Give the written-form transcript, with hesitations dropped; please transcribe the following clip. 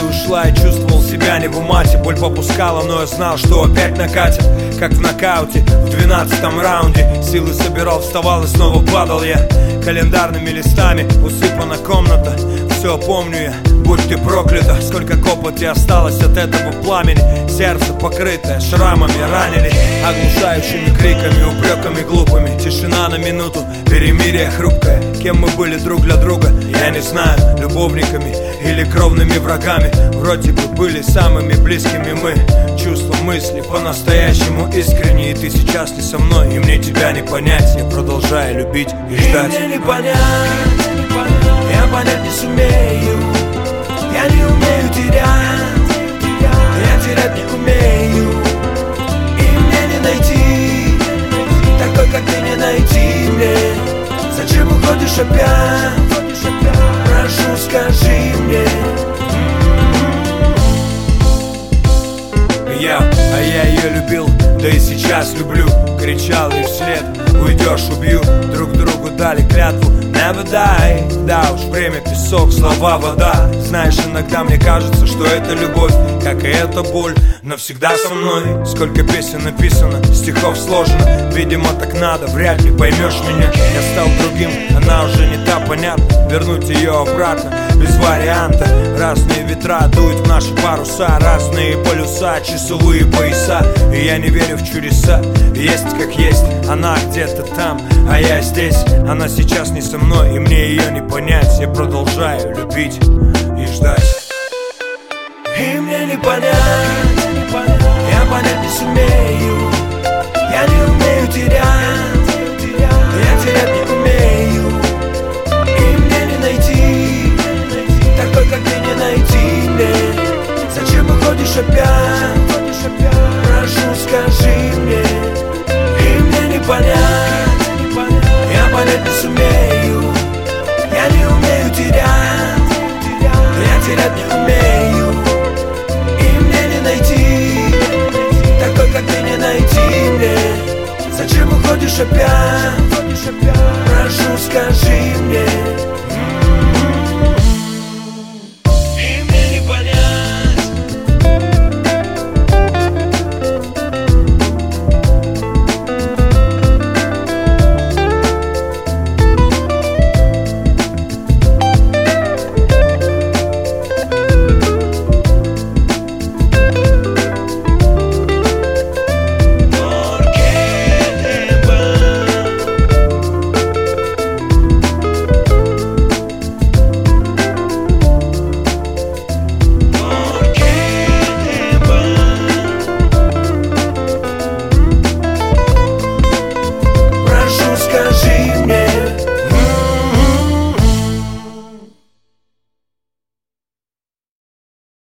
ушла, я чувствовал себя не в умате. Боль попускала, но я знал, что опять накатит. Как в нокауте в 12-м раунде. Силы собирал, вставал и снова падал я. Календарными листами усыпана комната. Все помню я, будь ты проклята. Сколько копоти осталось от этого пламени. Сердце покрытое шрамами ранили. Оглушающими криками, упреками глупыми. Тишина на минуту, перемирие хрупкое. Кем мы были друг для друга, я не знаю. Любовниками или кровными врагами. Вроде бы были самыми близкими мы. Чувства, мысли по-настоящему искренние. И ты сейчас не со мной, и мне тебя не понять. Я продолжаю любить и ждать. И мне не понять, я понять не сумею. Я не умею терять, я терять не умею. И мне не найти такой, как ты, не найти мне. Зачем уходишь опять? Прошу, скажи мне. А я ее любил, да и сейчас люблю. Кричал ей вслед: уйдешь, убью. Друг другу дали клятву never die. Да уж, время песок, слова вода. Знаешь, иногда мне кажется, что это любовь, как и эта боль, навсегда со мной. Сколько песен написано, стихов сложено. Видимо, так надо, вряд ли поймешь меня. Я стал другим, она уже не та, понятно. Вернуть ее обратно без варианта. Разные ветра дуют в наши паруса. Разные полюса, часовые пояса. И я не верю в чудеса. Есть как есть, она где-то там, а я здесь. Она сейчас не со мной, и мне ее не понять. Я продолжаю любить и ждать. И мне не понять, я понять не сумею. Я не умею терять, я терять не умею. И мне не найти такой, как ты, не найти мне. Зачем уходишь опять? Прошу, скажи мне.